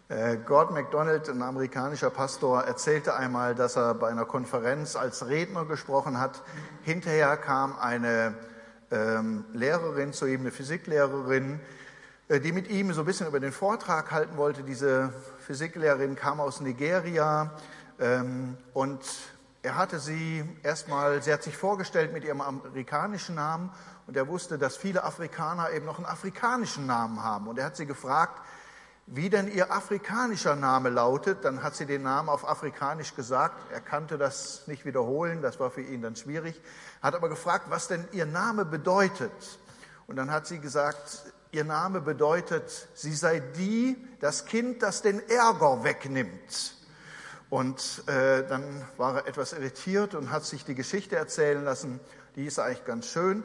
Gordon MacDonald, ein amerikanischer Pastor, erzählte einmal, dass er bei einer Konferenz als Redner gesprochen hat. Hinterher kam eine Lehrerin zu ihm, eine Physiklehrerin, die mit ihm so ein bisschen über den Vortrag halten wollte. Diese Physiklehrerin kam aus Nigeria und er hatte sie erstmal, sie hat sich vorgestellt mit ihrem amerikanischen Namen und er wusste, dass viele Afrikaner eben noch einen afrikanischen Namen haben. Und er hat sie gefragt, wie denn ihr afrikanischer Name lautet. Dann hat sie den Namen auf Afrikanisch gesagt. Er kannte das nicht wiederholen, das war für ihn dann schwierig. Hat aber gefragt, was denn ihr Name bedeutet. Und dann hat sie gesagt, ihr Name bedeutet, sie sei das Kind, das den Ärger wegnimmt. Und dann war er etwas irritiert und hat sich die Geschichte erzählen lassen. Die ist eigentlich ganz schön.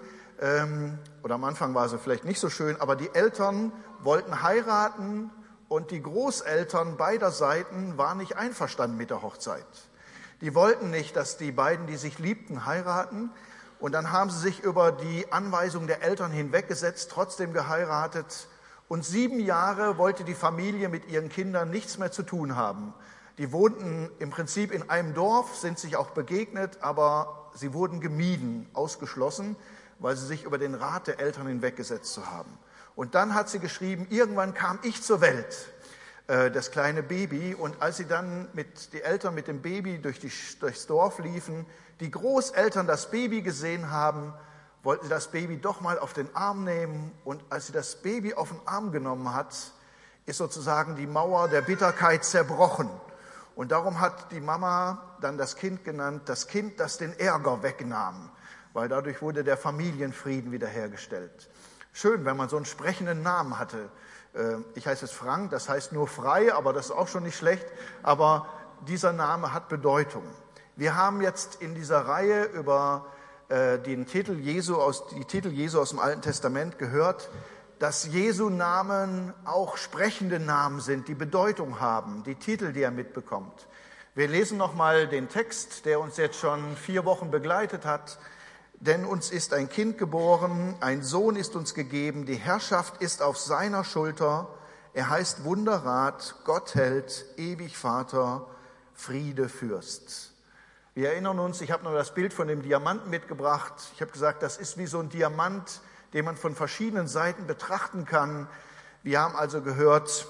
Oder am Anfang war sie vielleicht nicht so schön, aber die Eltern wollten heiraten und die Großeltern beider Seiten waren nicht einverstanden mit der Hochzeit. Die wollten nicht, dass die beiden, die sich liebten, heiraten. Und dann haben sie sich über die Anweisung der Eltern hinweggesetzt, trotzdem geheiratet. Und 7 Jahre wollte die Familie mit ihren Kindern nichts mehr zu tun haben. Die wohnten im Prinzip in einem Dorf, sind sich auch begegnet, aber sie wurden gemieden, ausgeschlossen, weil sie sich über den Rat der Eltern hinweggesetzt haben. Und dann hat sie geschrieben, irgendwann kam ich zur Welt, das kleine Baby. Und als sie dann die Eltern mit dem Baby durchs Dorf liefen, die Großeltern das Baby gesehen haben, wollten sie das Baby doch mal auf den Arm nehmen. Und als sie das Baby auf den Arm genommen hat, ist sozusagen die Mauer der Bitterkeit zerbrochen. Und darum hat die Mama dann das Kind genannt, das Kind, das den Ärger wegnahm, weil dadurch wurde der Familienfrieden wiederhergestellt. Schön, wenn man so einen sprechenden Namen hatte. Ich heiße jetzt Frank, das heißt nur frei, aber das ist auch schon nicht schlecht. Aber dieser Name hat Bedeutung. Wir haben jetzt in dieser Reihe über die Titel Jesu aus dem Alten Testament gehört, dass Jesu Namen auch sprechende Namen sind, die Bedeutung haben, die Titel, die er mitbekommt. Wir lesen nochmal den Text, der uns jetzt schon 4 Wochen begleitet hat. Denn uns ist ein Kind geboren, ein Sohn ist uns gegeben, die Herrschaft ist auf seiner Schulter. Er heißt Wunderrat, Gottheld, ewig Vater, Friede Fürst. Wir erinnern uns, ich habe noch das Bild von dem Diamanten mitgebracht. Ich habe gesagt, das ist wie so ein Diamant, den man von verschiedenen Seiten betrachten kann. Wir haben also gehört,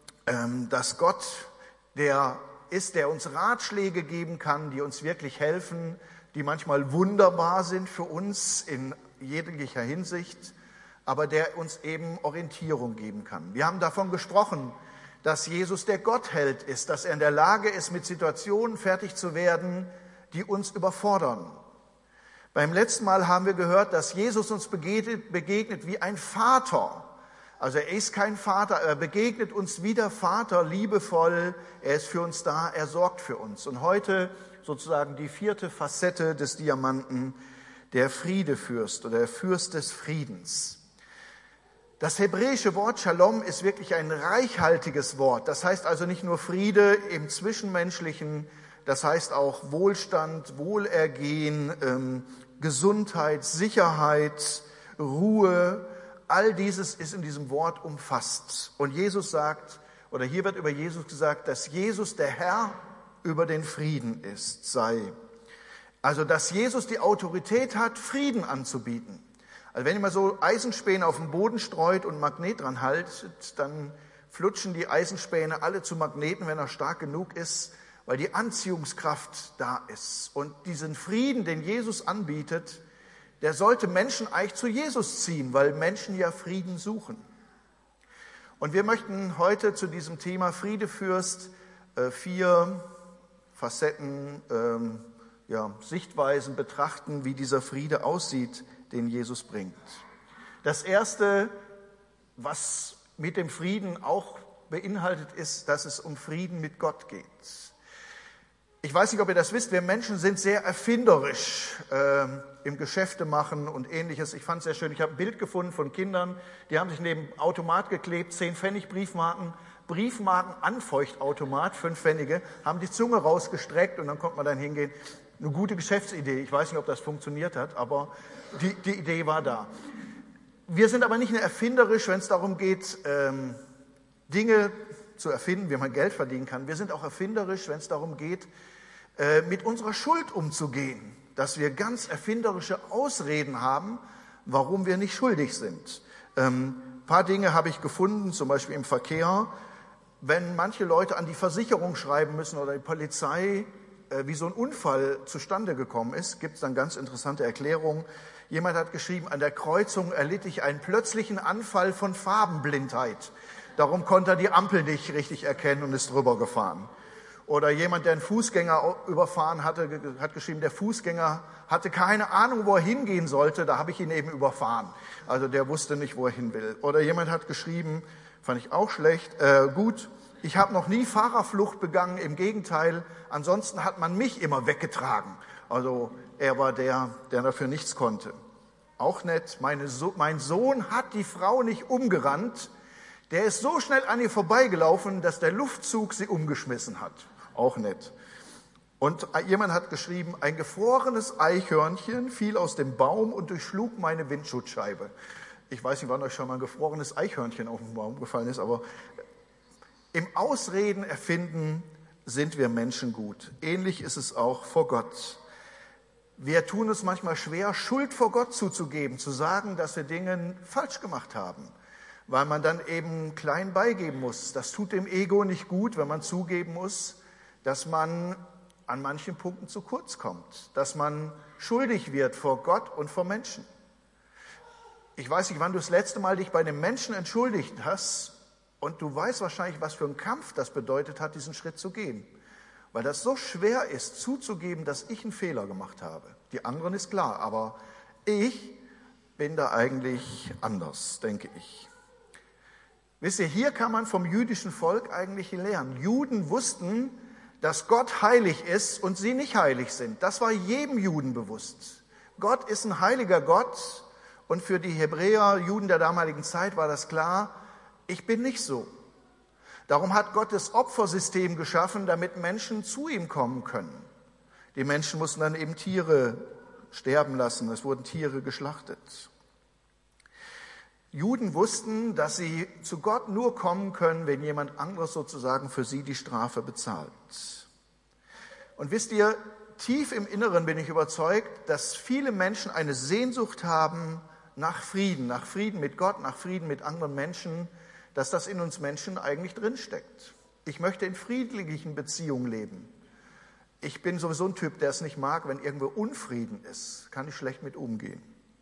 dass Gott der ist, der uns Ratschläge geben kann, die uns wirklich helfen, die manchmal wunderbar sind für uns in jeglicher Hinsicht, aber der uns eben Orientierung geben kann. Wir haben davon gesprochen, dass Jesus der Gottheld ist, dass er in der Lage ist, mit Situationen fertig zu werden, die uns überfordern. Beim letzten Mal haben wir gehört, dass Jesus uns begegnet wie ein Vater. Also er ist kein Vater, er begegnet uns wie der Vater, liebevoll, er ist für uns da, er sorgt für uns. Und heute sozusagen die 4. Facette des Diamanten, der Friedefürst oder der Fürst des Friedens. Das hebräische Wort Shalom ist wirklich ein reichhaltiges Wort. Das heißt also nicht nur Friede im Zwischenmenschlichen, das heißt auch Wohlstand, Wohlergehen, Gesundheit, Sicherheit, Ruhe. All dieses ist in diesem Wort umfasst. Und Jesus sagt, oder hier wird über Jesus gesagt, dass Jesus der Herr über den Frieden sei. Also, dass Jesus die Autorität hat, Frieden anzubieten. Also, wenn ihr mal so Eisenspäne auf den Boden streut und ein Magnet dran haltet, dann flutschen die Eisenspäne alle zu Magneten, wenn er stark genug ist, weil die Anziehungskraft da ist. Und diesen Frieden, den Jesus anbietet, der sollte Menschen eigentlich zu Jesus ziehen, weil Menschen ja Frieden suchen. Und wir möchten heute zu diesem Thema Friedefürst 4 Facetten, Sichtweisen betrachten, wie dieser Friede aussieht, den Jesus bringt. Das Erste, was mit dem Frieden auch beinhaltet, ist, dass es um Frieden mit Gott geht. Ich weiß nicht, ob ihr das wisst, wir Menschen sind sehr erfinderisch im Geschäfte machen und Ähnliches. Ich fand es sehr schön, ich habe ein Bild gefunden von Kindern, die haben sich neben dem Automat geklebt, 10 Pfennig Briefmarken-Anfeuchtautomat, 5 Pfennige, haben die Zunge rausgestreckt und dann konnte man dann hingehen. Eine gute Geschäftsidee. Ich weiß nicht, ob das funktioniert hat, aber die Idee war da. Wir sind aber nicht nur erfinderisch, wenn es darum geht, Dinge zu erfinden, wie man Geld verdienen kann. Wir sind auch erfinderisch, wenn es darum geht, mit unserer Schuld umzugehen. Dass wir ganz erfinderische Ausreden haben, warum wir nicht schuldig sind. Ein paar Dinge habe ich gefunden, zum Beispiel im Verkehr. Wenn manche Leute an die Versicherung schreiben müssen oder die Polizei, wie so ein Unfall zustande gekommen ist, gibt es dann ganz interessante Erklärungen. Jemand hat geschrieben, an der Kreuzung erlitt ich einen plötzlichen Anfall von Farbenblindheit. Darum konnte er die Ampel nicht richtig erkennen und ist drüber gefahren. Oder jemand, der einen Fußgänger überfahren hatte, hat geschrieben, der Fußgänger hatte keine Ahnung, wo er hingehen sollte, da habe ich ihn eben überfahren. Also der wusste nicht, wo er hin will. Oder jemand hat geschrieben, fand ich auch schlecht, gut, ich habe noch nie Fahrerflucht begangen, im Gegenteil, ansonsten hat man mich immer weggetragen. Also er war der dafür nichts konnte. Auch nett, mein Sohn hat die Frau nicht umgerannt, der ist so schnell an ihr vorbeigelaufen, dass der Luftzug sie umgeschmissen hat. Auch nett. Und jemand hat geschrieben, ein gefrorenes Eichhörnchen fiel aus dem Baum und durchschlug meine Windschutzscheibe. Ich weiß nicht, wann euch schon mal ein gefrorenes Eichhörnchen auf den Baum gefallen ist, aber im Ausreden erfinden sind wir Menschen gut. Ähnlich ist es auch vor Gott. Wir tun es manchmal schwer, Schuld vor Gott zuzugeben, zu sagen, dass wir Dinge falsch gemacht haben, weil man dann eben klein beigeben muss. Das tut dem Ego nicht gut, wenn man zugeben muss, dass man an manchen Punkten zu kurz kommt, dass man schuldig wird vor Gott und vor Menschen. Ich weiß nicht, wann du das letzte Mal dich bei einem Menschen entschuldigt hast und du weißt wahrscheinlich, was für ein Kampf das bedeutet hat, diesen Schritt zu gehen. Weil das so schwer ist, zuzugeben, dass ich einen Fehler gemacht habe. Die anderen ist klar, aber ich bin da eigentlich anders, denke ich. Wisst ihr, hier kann man vom jüdischen Volk eigentlich lernen. Juden wussten, dass Gott heilig ist und sie nicht heilig sind. Das war jedem Juden bewusst. Gott ist ein heiliger Gott und für die Hebräer, Juden der damaligen Zeit, war das klar, ich bin nicht so. Darum hat Gott das Opfersystem geschaffen, damit Menschen zu ihm kommen können. Die Menschen mussten dann eben Tiere sterben lassen, es wurden Tiere geschlachtet. Juden wussten, dass sie zu Gott nur kommen können, wenn jemand anderes sozusagen für sie die Strafe bezahlt. Und wisst ihr, tief im Inneren bin ich überzeugt, dass viele Menschen eine Sehnsucht haben nach Frieden mit Gott, nach Frieden mit anderen Menschen, dass das in uns Menschen eigentlich drinsteckt. Ich möchte in friedlichen Beziehungen leben. Ich bin sowieso ein Typ, der es nicht mag, wenn irgendwo Unfrieden ist. Kann ich schlecht mit umgehen.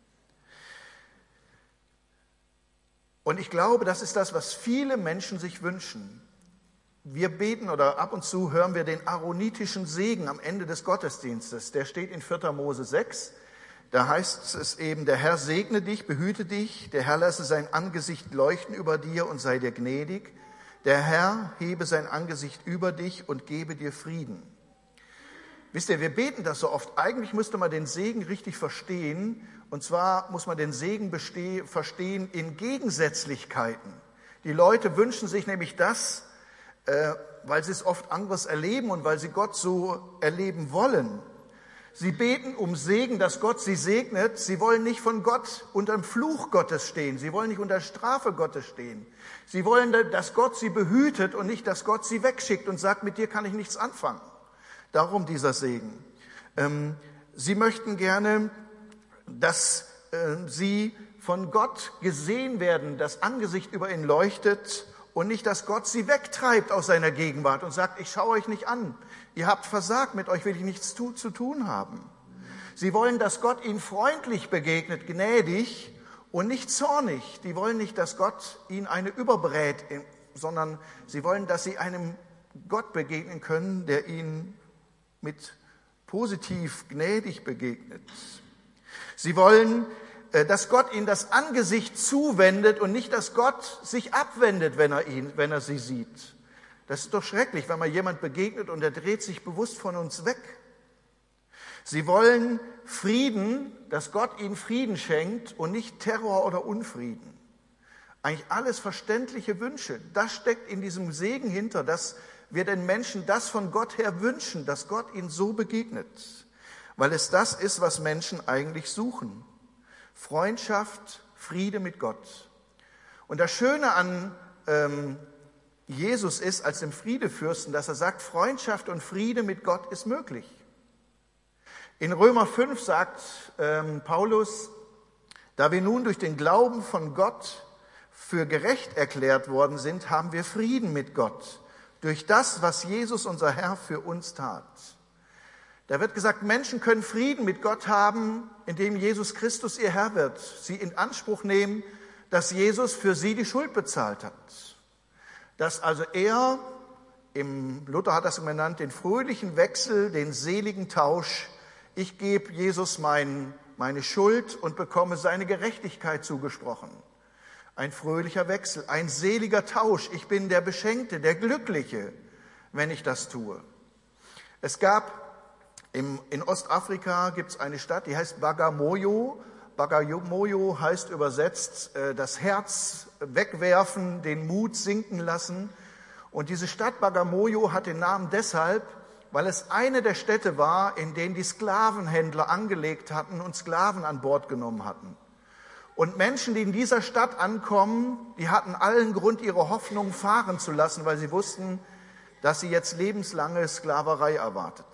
Und ich glaube, das ist das, was viele Menschen sich wünschen. Wir beten oder ab und zu hören wir den aaronitischen Segen am Ende des Gottesdienstes. Der steht in 4. Mose 6. Da heißt es eben, der Herr segne dich, behüte dich, der Herr lasse sein Angesicht leuchten über dir und sei dir gnädig. Der Herr hebe sein Angesicht über dich und gebe dir Frieden. Wisst ihr, wir beten das so oft. Eigentlich müsste man den Segen richtig verstehen. Und zwar muss man den Segen verstehen in Gegensätzlichkeiten. Die Leute wünschen sich nämlich das, weil sie es oft anderes erleben und weil sie Gott so erleben wollen. Sie beten um Segen, dass Gott sie segnet. Sie wollen nicht von Gott unter dem Fluch Gottes stehen. Sie wollen nicht unter Strafe Gottes stehen. Sie wollen, dass Gott sie behütet und nicht, dass Gott sie wegschickt und sagt, mit dir kann ich nichts anfangen. Darum dieser Segen. Sie möchten gerne, dass sie von Gott gesehen werden, das Angesicht über ihnen leuchtet und nicht, dass Gott sie wegtreibt aus seiner Gegenwart und sagt, ich schaue euch nicht an. Ihr habt versagt, mit euch will ich nichts zu tun haben. Sie wollen, dass Gott ihnen freundlich begegnet, gnädig und nicht zornig. Die wollen nicht, dass Gott ihnen eine überbrät, sondern sie wollen, dass sie einem Gott begegnen können, der ihnen mit positiv gnädig begegnet. Sie wollen, dass Gott ihnen das Angesicht zuwendet und nicht, dass Gott sich abwendet, wenn er sie sieht. Das ist doch schrecklich, wenn man jemand begegnet und er dreht sich bewusst von uns weg. Sie wollen Frieden, dass Gott ihnen Frieden schenkt und nicht Terror oder Unfrieden. Eigentlich alles verständliche Wünsche. Das steckt in diesem Segen hinter, dass wir den Menschen das von Gott her wünschen, dass Gott ihnen so begegnet. Weil es das ist, was Menschen eigentlich suchen. Freundschaft, Friede mit Gott. Und das Schöne an Jesus ist als dem Friedefürsten, dass er sagt, Freundschaft und Friede mit Gott ist möglich. In Römer 5 sagt Paulus, da wir nun durch den Glauben von Gott für gerecht erklärt worden sind, haben wir Frieden mit Gott durch das, was Jesus, unser Herr, für uns tat. Da wird gesagt, Menschen können Frieden mit Gott haben, indem Jesus Christus ihr Herr wird. Sie in Anspruch nehmen, dass Jesus für sie die Schuld bezahlt hat. Dass also er, im Luther hat das genannt, den fröhlichen Wechsel, den seligen Tausch, ich gebe Jesus meine Schuld und bekomme seine Gerechtigkeit zugesprochen. Ein fröhlicher Wechsel, ein seliger Tausch. Ich bin der Beschenkte, der Glückliche, wenn ich das tue. Es gab in Ostafrika gibt es eine Stadt, die heißt Bagamoyo. Bagamoyo heißt übersetzt das Herz wegwerfen, den Mut sinken lassen. Und diese Stadt Bagamoyo hat den Namen deshalb, weil es eine der Städte war, in denen die Sklavenhändler angelegt hatten und Sklaven an Bord genommen hatten. Und Menschen, die in dieser Stadt ankommen, die hatten allen Grund, ihre Hoffnung fahren zu lassen, weil sie wussten, dass sie jetzt lebenslange Sklaverei erwartet.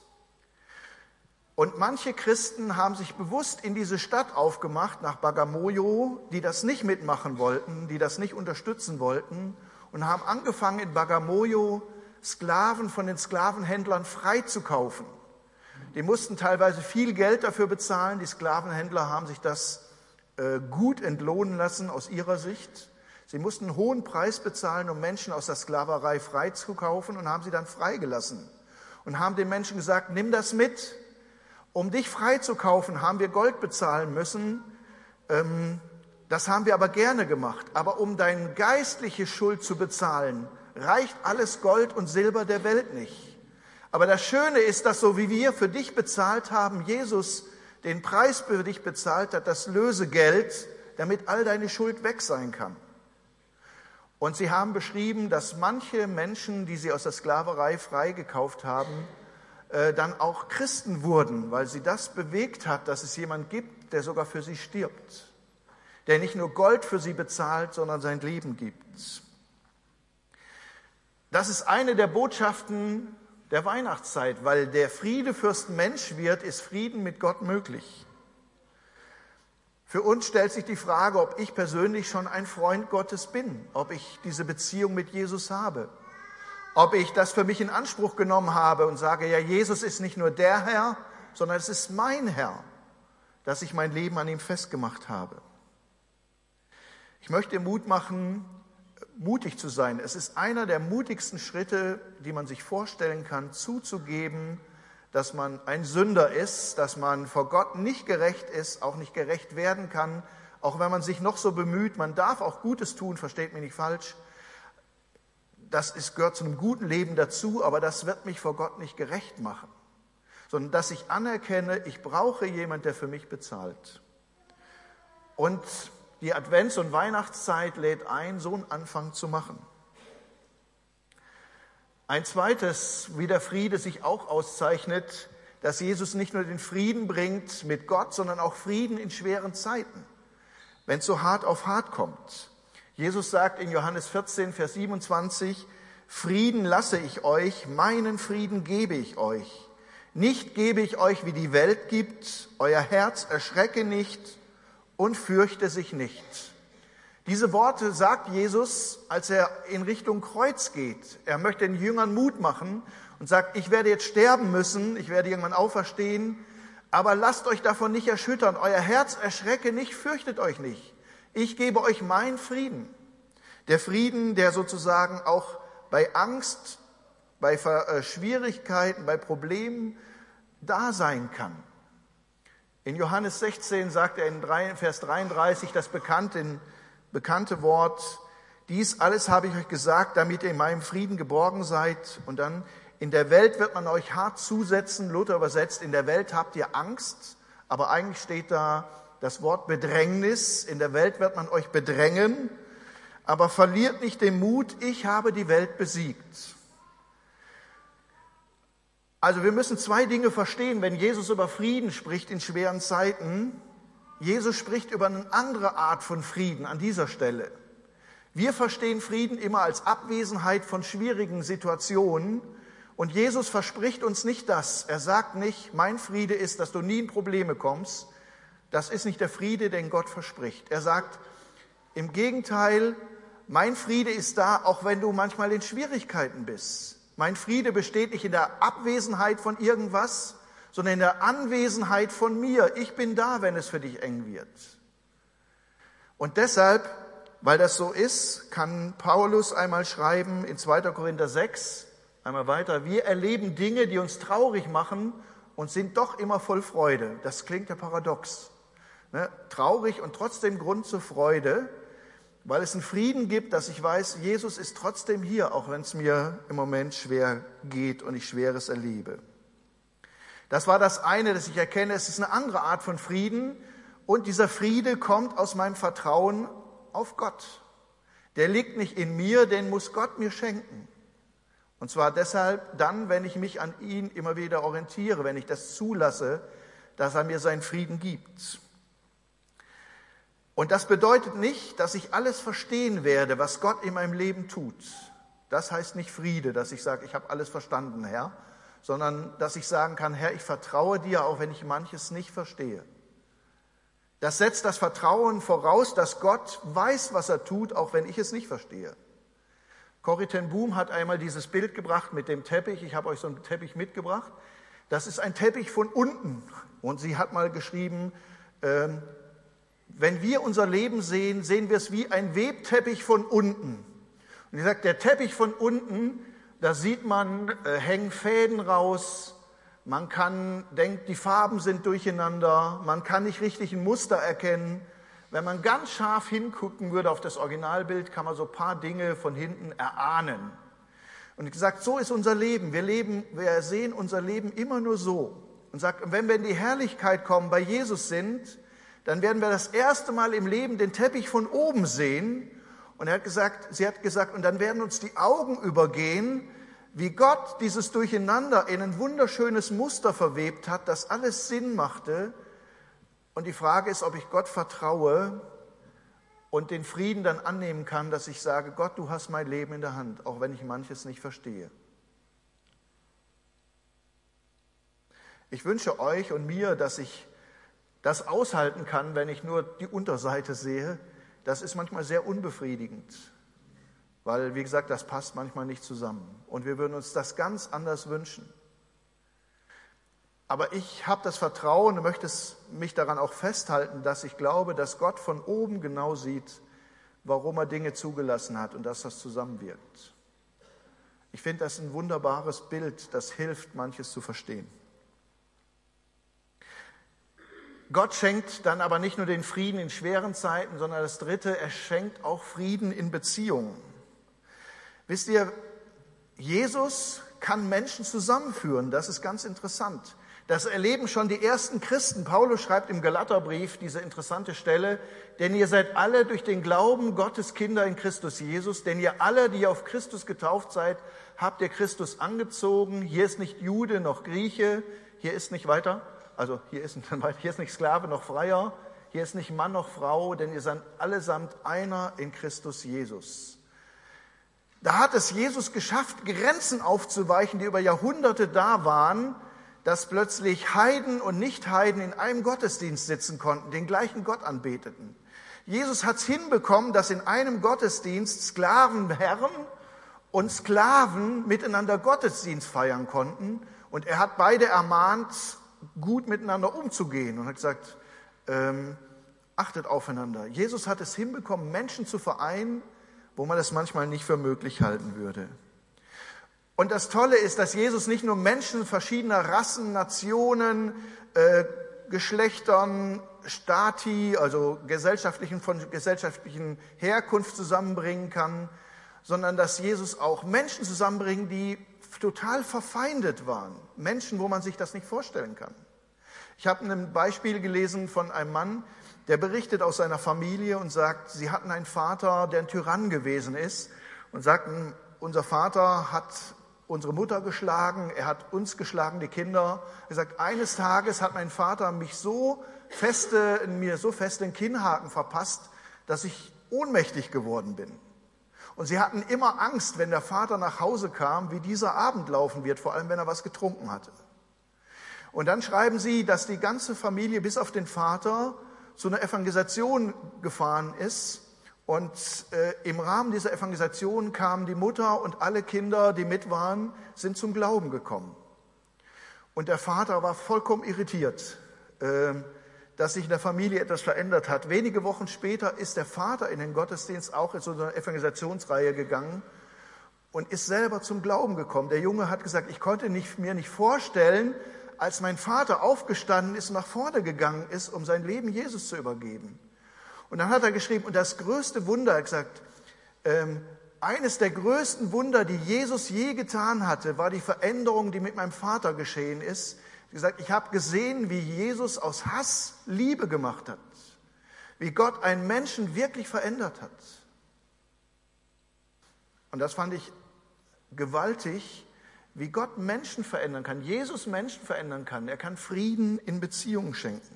Und manche Christen haben sich bewusst in diese Stadt aufgemacht, nach Bagamoyo, die das nicht mitmachen wollten, die das nicht unterstützen wollten und haben angefangen, in Bagamoyo Sklaven von den Sklavenhändlern freizukaufen. Die mussten teilweise viel Geld dafür bezahlen. Die Sklavenhändler haben sich das gut entlohnen lassen aus ihrer Sicht. Sie mussten einen hohen Preis bezahlen, um Menschen aus der Sklaverei freizukaufen und haben sie dann freigelassen. Und haben den Menschen gesagt, nimm das mit. Um dich freizukaufen, haben wir Gold bezahlen müssen. Das haben wir aber gerne gemacht. Aber um deine geistliche Schuld zu bezahlen, reicht alles Gold und Silber der Welt nicht. Aber das Schöne ist, dass so wie wir für dich bezahlt haben, Jesus den Preis für dich bezahlt hat, das Lösegeld, damit all deine Schuld weg sein kann. Und sie haben beschrieben, dass manche Menschen, die sie aus der Sklaverei freigekauft haben, dann auch Christen wurden, weil sie das bewegt hat, dass es jemand gibt, der sogar für sie stirbt, der nicht nur Gold für sie bezahlt, sondern sein Leben gibt. Das ist eine der Botschaften der Weihnachtszeit, weil der Friedefürst Mensch wird, ist Frieden mit Gott möglich. Für uns stellt sich die Frage, ob ich persönlich schon ein Freund Gottes bin, ob ich diese Beziehung mit Jesus habe, ob ich das für mich in Anspruch genommen habe und sage, ja, Jesus ist nicht nur der Herr, sondern es ist mein Herr, dass ich mein Leben an ihm festgemacht habe. Ich möchte Mut machen, mutig zu sein. Es ist einer der mutigsten Schritte, die man sich vorstellen kann, zuzugeben, dass man ein Sünder ist, dass man vor Gott nicht gerecht ist, auch nicht gerecht werden kann, auch wenn man sich noch so bemüht. Man darf auch Gutes tun, versteht mich nicht falsch. Gehört zu einem guten Leben dazu, aber das wird mich vor Gott nicht gerecht machen, sondern dass ich anerkenne, ich brauche jemanden, der für mich bezahlt. Und die Advents- und Weihnachtszeit lädt ein, so einen Anfang zu machen. Ein zweites, wie der Friede sich auch auszeichnet, dass Jesus nicht nur den Frieden bringt mit Gott, sondern auch Frieden in schweren Zeiten, wenn es so hart auf hart kommt. Jesus sagt in Johannes 14, Vers 27, Frieden lasse ich euch, meinen Frieden gebe ich euch. Nicht gebe ich euch, wie die Welt gibt, euer Herz erschrecke nicht und fürchte sich nicht. Diese Worte sagt Jesus, als er in Richtung Kreuz geht. Er möchte den Jüngern Mut machen und sagt, ich werde jetzt sterben müssen, ich werde irgendwann auferstehen, aber lasst euch davon nicht erschüttern. Euer Herz erschrecke nicht, fürchtet euch nicht. Ich gebe euch meinen Frieden. Der Frieden, der sozusagen auch bei Angst, bei Schwierigkeiten, bei Problemen da sein kann. In Johannes 16 sagt er in Vers 33 das bekannte Wort, dies alles habe ich euch gesagt, damit ihr in meinem Frieden geborgen seid. Und dann, in der Welt wird man euch hart zusetzen, Luther übersetzt, in der Welt habt ihr Angst, aber eigentlich steht da das Wort Bedrängnis, in der Welt wird man euch bedrängen, aber verliert nicht den Mut, ich habe die Welt besiegt. Also wir müssen zwei Dinge verstehen, wenn Jesus über Frieden spricht in schweren Zeiten. Jesus spricht über eine andere Art von Frieden an dieser Stelle. Wir verstehen Frieden immer als Abwesenheit von schwierigen Situationen. Und Jesus verspricht uns nicht das. Er sagt nicht, mein Friede ist, dass du nie in Probleme kommst. Das ist nicht der Friede, den Gott verspricht. Er sagt, im Gegenteil, mein Friede ist da, auch wenn du manchmal in Schwierigkeiten bist. Mein Friede besteht nicht in der Abwesenheit von irgendwas, sondern in der Anwesenheit von mir. Ich bin da, wenn es für dich eng wird. Und deshalb, weil das so ist, kann Paulus einmal schreiben in 2. Korinther 6, einmal weiter, wir erleben Dinge, die uns traurig machen und sind doch immer voll Freude. Das klingt ja paradox. Ne? Traurig und trotzdem Grund zur Freude, weil es einen Frieden gibt, dass ich weiß, Jesus ist trotzdem hier, auch wenn es mir im Moment schwer geht und ich Schweres erlebe. Das war das eine, das ich erkenne. Es ist eine andere Art von Frieden und dieser Friede kommt aus meinem Vertrauen auf Gott. Der liegt nicht in mir, den muss Gott mir schenken. Und zwar deshalb dann, wenn ich mich an ihn immer wieder orientiere, wenn ich das zulasse, dass er mir seinen Frieden gibt. Und das bedeutet nicht, dass ich alles verstehen werde, was Gott in meinem Leben tut. Das heißt nicht Friede, dass ich sage, ich habe alles verstanden, Herr, sondern dass ich sagen kann, Herr, ich vertraue dir, auch wenn ich manches nicht verstehe. Das setzt das Vertrauen voraus, dass Gott weiß, was er tut, auch wenn ich es nicht verstehe. Corrie ten Boom hat einmal dieses Bild gebracht mit dem Teppich. Ich habe euch so einen Teppich mitgebracht. Das ist ein Teppich von unten. Und sie hat mal geschrieben, wenn wir unser Leben sehen, sehen wir es wie ein Webteppich von unten. Und sie sagt, der Teppich von unten, da sieht man, hängen Fäden raus. Man denkt, die Farben sind durcheinander. Man kann nicht richtig ein Muster erkennen. Wenn man ganz scharf hingucken würde auf das Originalbild, kann man so ein paar Dinge von hinten erahnen. Und ich gesagt, so ist unser Leben. Wir sehen unser Leben immer nur so. Und sagt, wenn wir in die Herrlichkeit kommen, bei Jesus sind, dann werden wir das erste Mal im Leben den Teppich von oben sehen. Und sie hat gesagt, und dann werden uns die Augen übergehen, wie Gott dieses Durcheinander in ein wunderschönes Muster verwebt hat, das alles Sinn machte. Und die Frage ist, ob ich Gott vertraue und den Frieden dann annehmen kann, dass ich sage, Gott, du hast mein Leben in der Hand, auch wenn ich manches nicht verstehe. Ich wünsche euch und mir, dass ich das aushalten kann, wenn ich nur die Unterseite sehe. Das ist manchmal sehr unbefriedigend, weil, wie gesagt, das passt manchmal nicht zusammen. Und wir würden uns das ganz anders wünschen. Aber ich habe das Vertrauen und möchte mich daran auch festhalten, dass ich glaube, dass Gott von oben genau sieht, warum er Dinge zugelassen hat und dass das zusammenwirkt. Ich finde das ein wunderbares Bild, das hilft, manches zu verstehen. Gott schenkt dann aber nicht nur den Frieden in schweren Zeiten, sondern das Dritte, er schenkt auch Frieden in Beziehungen. Wisst ihr, Jesus kann Menschen zusammenführen, das ist ganz interessant. Das erleben schon die ersten Christen. Paulus schreibt im Galaterbrief diese interessante Stelle, denn ihr seid alle durch den Glauben Gottes Kinder in Christus Jesus, denn ihr alle, die ihr auf Christus getauft seid, habt ihr Christus angezogen. Hier ist nicht Jude noch Grieche, hier ist nicht weiter, also hier ist nicht Sklave noch Freier, hier ist nicht Mann noch Frau, denn ihr seid allesamt einer in Christus Jesus. Da hat es Jesus geschafft, Grenzen aufzuweichen, die über Jahrhunderte da waren, dass plötzlich Heiden und Nicht-Heiden in einem Gottesdienst sitzen konnten, den gleichen Gott anbeteten. Jesus hat es hinbekommen, dass in einem Gottesdienst Sklavenherren und Sklaven miteinander Gottesdienst feiern konnten. Und er hat beide ermahnt, gut miteinander umzugehen und hat gesagt, achtet aufeinander. Jesus hat es hinbekommen, Menschen zu vereinen, wo man das manchmal nicht für möglich halten würde. Und das Tolle ist, dass Jesus nicht nur Menschen verschiedener Rassen, Nationen, Geschlechtern, Stati, also von gesellschaftlichen Herkunft zusammenbringen kann, sondern dass Jesus auch Menschen zusammenbringt, die total verfeindet waren. Menschen, wo man sich das nicht vorstellen kann. Ich habe ein Beispiel gelesen von einem Mann, der berichtet aus seiner Familie und sagt, sie hatten einen Vater, der ein Tyrann gewesen ist und sagten, unser Vater hat unsere Mutter geschlagen, er hat uns geschlagen, die Kinder. Er sagt, eines Tages hat mein Vater mir so fest den Kinnhaken verpasst, dass ich ohnmächtig geworden bin. Und sie hatten immer Angst, wenn der Vater nach Hause kam, wie dieser Abend laufen wird, vor allem wenn er was getrunken hatte. Und dann schreiben sie, dass die ganze Familie bis auf den Vater zu einer Evangelisation gefahren ist. Und im Rahmen dieser Evangelisation kamen die Mutter und alle Kinder, die mit waren, sind zum Glauben gekommen. Und der Vater war vollkommen irritiert, dass sich in der Familie etwas verändert hat. Wenige Wochen später ist der Vater in den Gottesdienst auch in so eine Evangelisationsreihe gegangen und ist selber zum Glauben gekommen. Der Junge hat gesagt, ich konnte mir nicht vorstellen, als mein Vater aufgestanden ist und nach vorne gegangen ist, um sein Leben Jesus zu übergeben. Und dann hat er geschrieben, und das größte Wunder, er hat gesagt, eines der größten Wunder, die Jesus je getan hatte, war die Veränderung, die mit meinem Vater geschehen ist. Er hat gesagt, ich habe gesehen, wie Jesus aus Hass Liebe gemacht hat, wie Gott einen Menschen wirklich verändert hat. Und das fand ich gewaltig, wie Gott Menschen verändern kann, Jesus Menschen verändern kann. Er kann Frieden in Beziehungen schenken.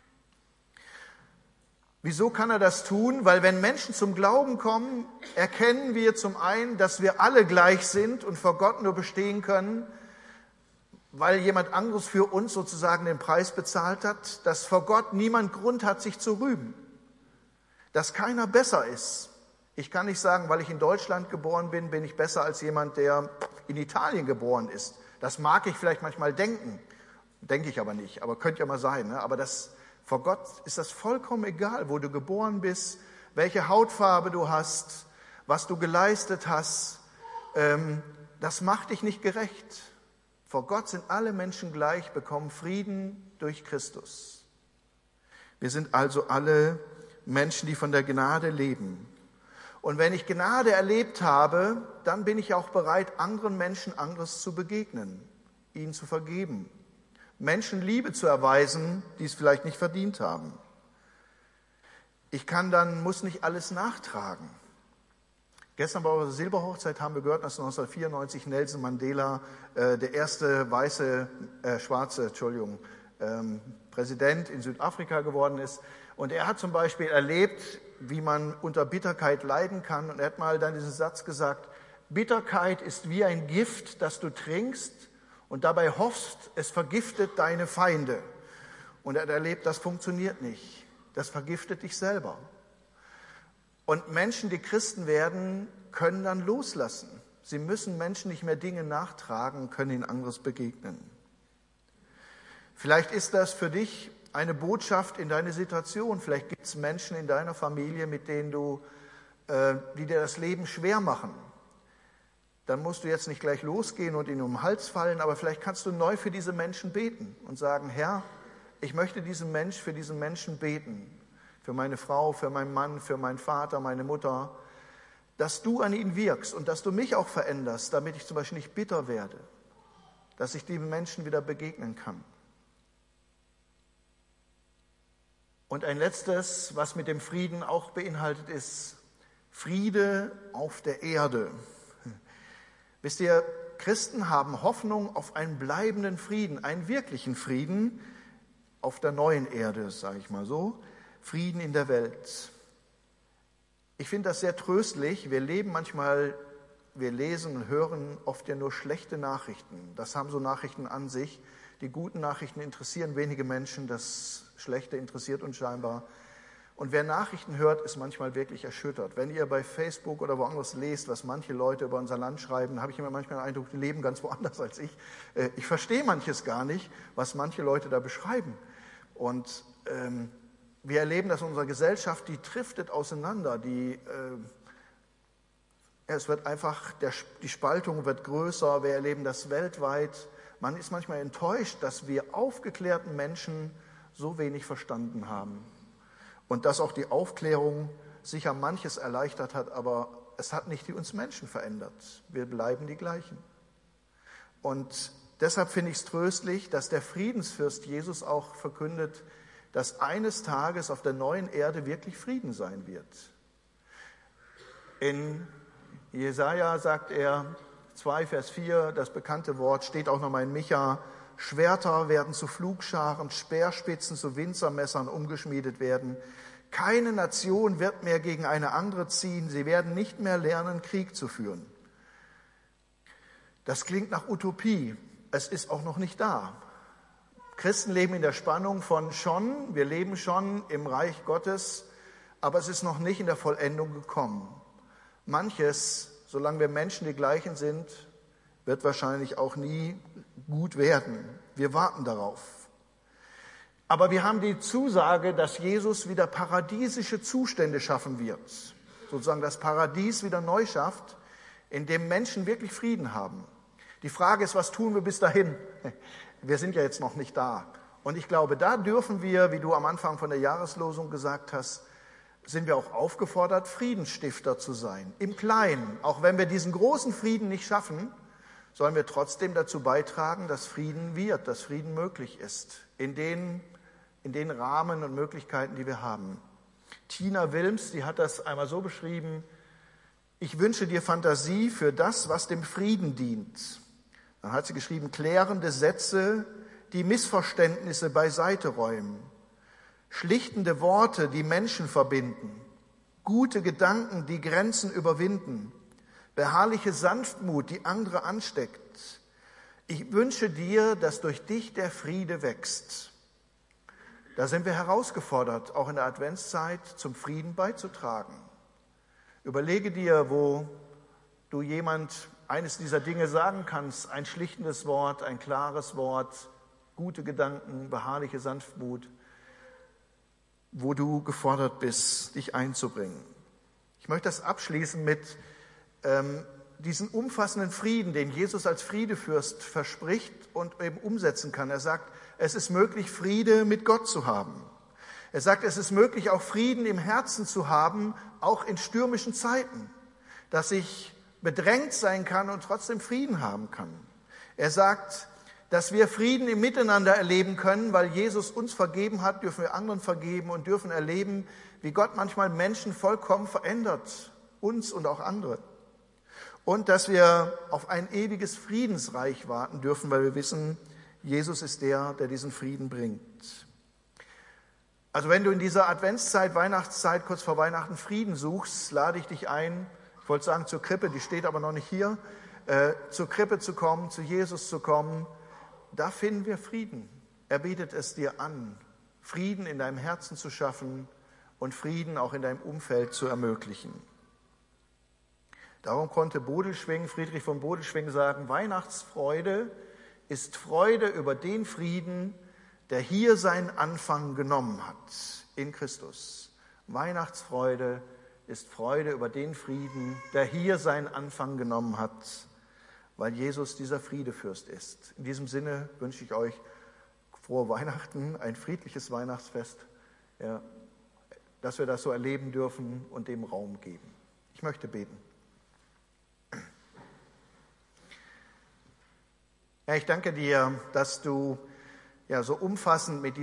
Wieso kann er das tun? Weil wenn Menschen zum Glauben kommen, erkennen wir zum einen, dass wir alle gleich sind und vor Gott nur bestehen können, weil jemand anderes für uns sozusagen den Preis bezahlt hat, dass vor Gott niemand Grund hat, sich zu rühmen, dass keiner besser ist. Ich kann nicht sagen, weil ich in Deutschland geboren bin, bin ich besser als jemand, der in Italien geboren ist. Das mag ich vielleicht manchmal denken, denke ich aber nicht, aber könnte ja mal sein. Ne? Aber vor Gott ist das vollkommen egal, wo du geboren bist, welche Hautfarbe du hast, was du geleistet hast. Das macht dich nicht gerecht. Vor Gott sind alle Menschen gleich, bekommen Frieden durch Christus. Wir sind also alle Menschen, die von der Gnade leben. Und wenn ich Gnade erlebt habe, dann bin ich auch bereit, anderen Menschen anderes zu begegnen, ihnen zu vergeben, Menschen Liebe zu erweisen, die es vielleicht nicht verdient haben. Muss nicht alles nachtragen. Gestern bei unserer Silberhochzeit haben wir gehört, dass 1994 Nelson Mandela der erste schwarze Präsident in Südafrika geworden ist. Und er hat zum Beispiel erlebt, wie man unter Bitterkeit leiden kann. Und er hat mal dann diesen Satz gesagt, Bitterkeit ist wie ein Gift, das du trinkst und dabei hoffst, es vergiftet deine Feinde. Und er hat erlebt, das funktioniert nicht. Das vergiftet dich selber. Und Menschen, die Christen werden, können dann loslassen. Sie müssen Menschen nicht mehr Dinge nachtragen, können ihnen anderes begegnen. Vielleicht ist das für dich eine Botschaft in deine Situation. Vielleicht gibt es Menschen in deiner Familie, mit denen die dir das Leben schwer machen. Dann musst du jetzt nicht gleich losgehen und ihnen um den Hals fallen, aber vielleicht kannst du neu für diese Menschen beten und sagen, Herr, ich möchte für diesen Menschen beten. Für meine Frau, für meinen Mann, für meinen Vater, meine Mutter, dass du an ihnen wirkst und dass du mich auch veränderst, damit ich zum Beispiel nicht bitter werde, dass ich diesen Menschen wieder begegnen kann. Und ein letztes, was mit dem Frieden auch beinhaltet, ist Friede auf der Erde. Wisst ihr, Christen haben Hoffnung auf einen bleibenden Frieden, einen wirklichen Frieden auf der neuen Erde, sage ich mal so, Frieden in der Welt. Ich finde das sehr tröstlich. Wir lesen und hören oft ja nur schlechte Nachrichten. Das haben so Nachrichten an sich. Die guten Nachrichten interessieren wenige Menschen, das Schlechte interessiert uns scheinbar. Und wer Nachrichten hört, ist manchmal wirklich erschüttert. Wenn ihr bei Facebook oder woanders lest, was manche Leute über unser Land schreiben, habe ich immer manchmal den Eindruck, die leben ganz woanders als ich. Ich verstehe manches gar nicht, was manche Leute da beschreiben. Und wir erleben, dass unsere Gesellschaft, die driftet auseinander. Es wird einfach, die Spaltung wird größer. Wir erleben das weltweit. Man ist manchmal enttäuscht, dass wir aufgeklärten Menschen so wenig verstanden haben. Und dass auch die Aufklärung sicher manches erleichtert hat, aber es hat nicht uns Menschen verändert. Wir bleiben die gleichen. Und deshalb finde ich es tröstlich, dass der Friedensfürst Jesus auch verkündet, dass eines Tages auf der neuen Erde wirklich Frieden sein wird. In Jesaja sagt er, 2, Vers 4, das bekannte Wort, steht auch nochmal in Micha, Schwerter werden zu Pflugscharen, Speerspitzen zu Winzermessern umgeschmiedet werden, Keine Nation wird mehr gegen eine andere ziehen. Sie werden nicht mehr lernen, Krieg zu führen. Das klingt nach Utopie. Es ist auch noch nicht da. Christen leben in der Spannung von schon, wir leben schon im Reich Gottes, aber es ist noch nicht in der Vollendung gekommen. Manches, solange wir Menschen die gleichen sind, wird wahrscheinlich auch nie gut werden. Wir warten darauf. Aber wir haben die Zusage, dass Jesus wieder paradiesische Zustände schaffen wird. Sozusagen das Paradies wieder neu schafft, in dem Menschen wirklich Frieden haben. Die Frage ist, was tun wir bis dahin? Wir sind ja jetzt noch nicht da. Und ich glaube, da dürfen wir, wie du am Anfang von der Jahreslosung gesagt hast, sind wir auch aufgefordert, Friedensstifter zu sein. Im Kleinen, auch wenn wir diesen großen Frieden nicht schaffen, sollen wir trotzdem dazu beitragen, dass Frieden wird, dass Frieden möglich ist, in den Rahmen und Möglichkeiten, die wir haben. Tina Wilms, die hat das einmal so beschrieben: Ich wünsche dir Fantasie für das, was dem Frieden dient. Dann hat sie geschrieben: klärende Sätze, die Missverständnisse beiseite räumen, schlichtende Worte, die Menschen verbinden, gute Gedanken, die Grenzen überwinden, beharrliche Sanftmut, die andere ansteckt. Ich wünsche dir, dass durch dich der Friede wächst. Da sind wir herausgefordert, auch in der Adventszeit zum Frieden beizutragen. Überlege dir, wo du jemand eines dieser Dinge sagen kannst, ein schlichtendes Wort, ein klares Wort, gute Gedanken, beharrliche Sanftmut, wo du gefordert bist, dich einzubringen. Ich möchte das abschließen mit diesen umfassenden Frieden, den Jesus als Friedefürst verspricht und eben umsetzen kann. Er sagt, es ist möglich, Friede mit Gott zu haben. Er sagt, es ist möglich, auch Frieden im Herzen zu haben, auch in stürmischen Zeiten, dass ich bedrängt sein kann und trotzdem Frieden haben kann. Er sagt, dass wir Frieden im Miteinander erleben können, weil Jesus uns vergeben hat, dürfen wir anderen vergeben und dürfen erleben, wie Gott manchmal Menschen vollkommen verändert, uns und auch andere. Und dass wir auf ein ewiges Friedensreich warten dürfen, weil wir wissen, Jesus ist der diesen Frieden bringt. Also wenn du in dieser Adventszeit, Weihnachtszeit, kurz vor Weihnachten Frieden suchst, lade ich dich ein, ich wollte sagen zur Krippe, die steht aber noch nicht hier, zur Krippe zu kommen, zu Jesus zu kommen. Da finden wir Frieden. Er bietet es dir an, Frieden in deinem Herzen zu schaffen und Frieden auch in deinem Umfeld zu ermöglichen. Darum konnte Friedrich von Bodelschwingh sagen, Weihnachtsfreude ist Freude über den Frieden, der hier seinen Anfang genommen hat, in Christus. Weihnachtsfreude ist Freude über den Frieden, der hier seinen Anfang genommen hat, weil Jesus dieser Friedefürst ist. In diesem Sinne wünsche ich euch frohe Weihnachten, ein friedliches Weihnachtsfest, ja, dass wir das so erleben dürfen und dem Raum geben. Ich möchte beten. Herr, ich danke dir, dass du ja so umfassend mit